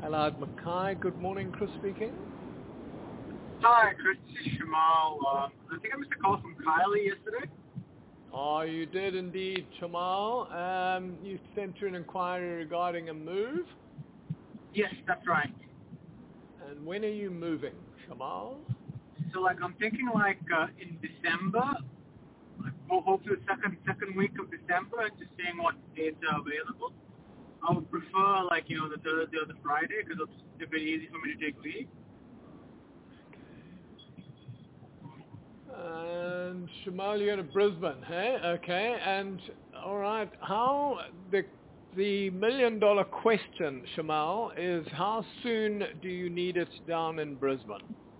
Allied Mackay. Good morning, Chris speaking. Hi, Chris. This is Shamal. I think I missed a call from Kylie yesterday. Oh, you did indeed, Shamal. You sent through an inquiry regarding a move. Yes, that's right. And when are you moving, Shamal? So, I'm thinking, in December, hopefully the second week of December, just seeing what dates are available. I would prefer, the Thursday or the Friday, because it's a bit easy for me to take leave. And Shamal, you're in Brisbane, hey? Okay. And all right, how the $1,000,000 question, Shamal, is how soon do you need it down in Brisbane?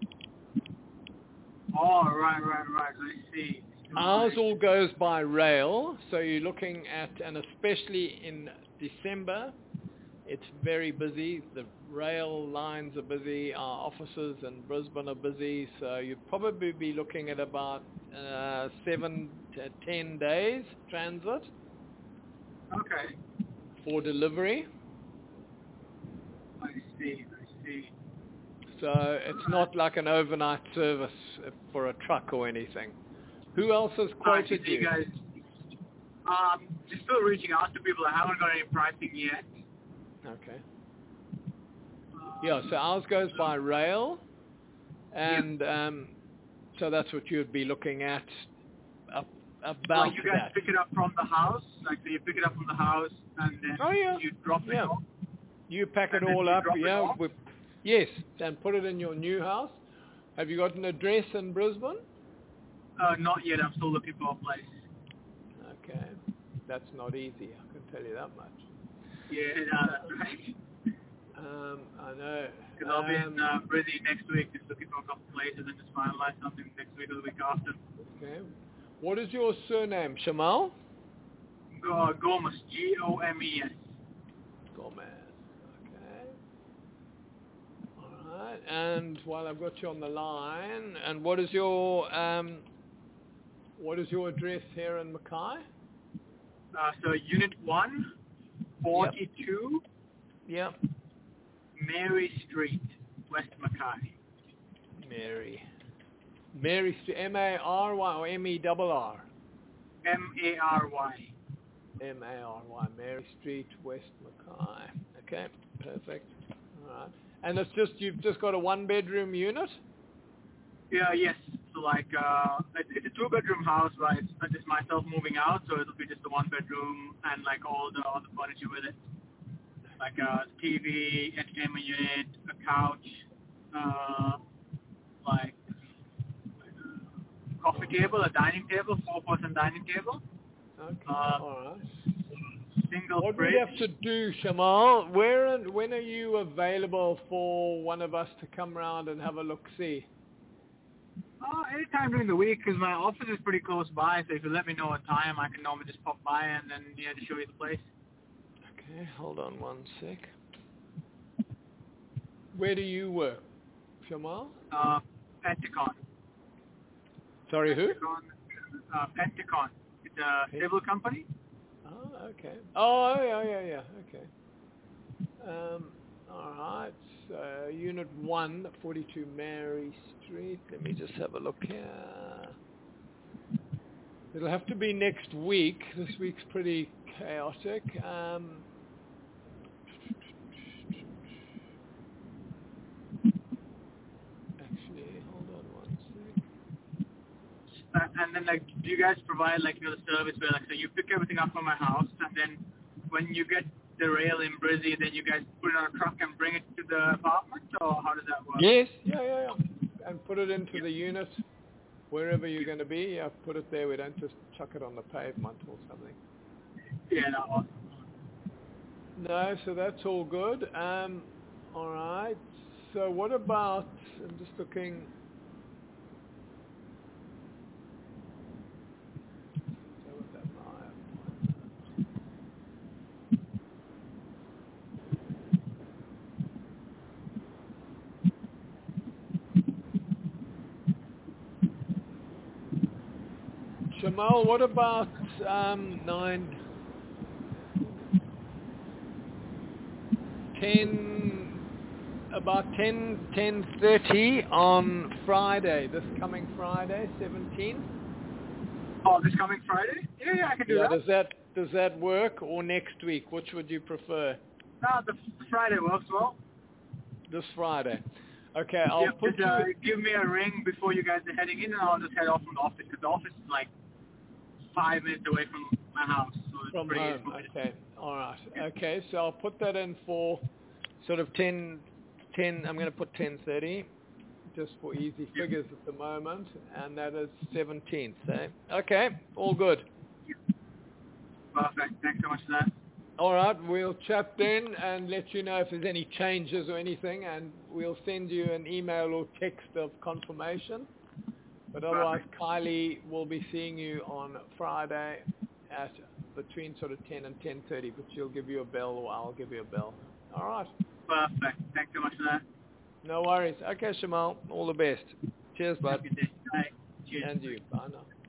Oh, right. I see. Ours all goes by rail, so you're looking at, and especially in December, it's very busy. The rail lines are busy. Our offices in Brisbane are busy, so you'd probably be looking at about 7 to 10 days transit. Okay. For delivery. I see. So it's not like an overnight service for a truck or anything. Who else has quoted you? Guys, just still reaching out to people. I haven't got any pricing yet. Okay. Yeah, so ours goes by rail, and so that's what you'd be looking at about you guys that. pick it up from the house? So you pick it up from the house, and then you drop it off? You pack it all up, yes, and put it in your new house. Have you got an address in Brisbane? Not yet. I'm still looking for a place. Okay. That's not easy, I can tell you that much. Yeah, no, that's right. I know. Because I'll be in Brizzy next week, just looking for a couple places and just finalize something next week or the week after. Okay. What is your surname, Shamal? Gomes, Gomes. Gomes. Okay. All right. And while I've got you on the line, and what is your address here in Mackay? So Unit 1, 42. Yep. Mary Street, West Mackay. Mary Street, M-A-R-Y or M-E-R-R? M-A-R-Y. M-A-R-Y, Mary Street, West Mackay. Okay, perfect. All right. And you've just got a one-bedroom unit? Yeah, yes. So it's a two-bedroom house, right? It's just myself moving out, so it'll be just a one-bedroom and all the furniture with it. Like a TV, entertainment unit, a couch, coffee table, a dining table, four-person dining table. Okay, all right. Single what fridge. we have to do, Shamal, when are you available for one of us to come round and have a look-see? Anytime during the week, because my office is pretty close by, so if you let me know a time, I can normally just pop by and then just show you the place. Okay, hold on one sec. Where do you work, Shamal? Penticon. Sorry, who? Penticon. It's a civil company. Oh, okay. Oh, yeah. Okay. All right. So, Unit 1, 42 Mary Street. Let me just have a look here. It'll have to be next week. This week's pretty chaotic. Actually, hold on one sec. And then, do you guys provide, the service where, so you pick everything up from my house, and then when you get the rail in Brizzy, then you guys put it on a truck and bring it to the apartment, or how does that work? Yes, yeah. And put it into the unit, wherever you're going to be. Yeah, put it there. We don't just chuck it on the pavement or something. Yeah, no, awesome. No, so that's all good. All right. So what about, I'm just looking. Shamal, what about 10 about 10:30 on Friday, this coming Friday, 17th. Oh, this coming Friday? Yeah, I can do Yeah, that. does that work, or next week? Which would you prefer? No, the Friday works well. This Friday. Okay, I'll Yep, put just you give me a ring before you guys are heading in, and I'll just head off from the office, because the office is like 5 minutes away from my house, so it's from pretty home. easy. Okay, all right. Okay, so I'll put that in for sort of 10. I'm going to put 10:30, just for easy figures at the moment, and that is 17th. Eh? Okay, all good. Perfect. Thanks so much for that. All right, we'll chat then and let you know if there's any changes or anything, and we'll send you an email or text of confirmation. But otherwise, Perfect. Kylie will be seeing you on Friday at between sort of 10 and 10:30, but she'll give you a bell or I'll give you a bell. All right. Perfect. Thanks so much for that. No worries. Okay, Shamal. All the best. Cheers, Have a bud. good day. Bye. Cheers. And you. Bye now.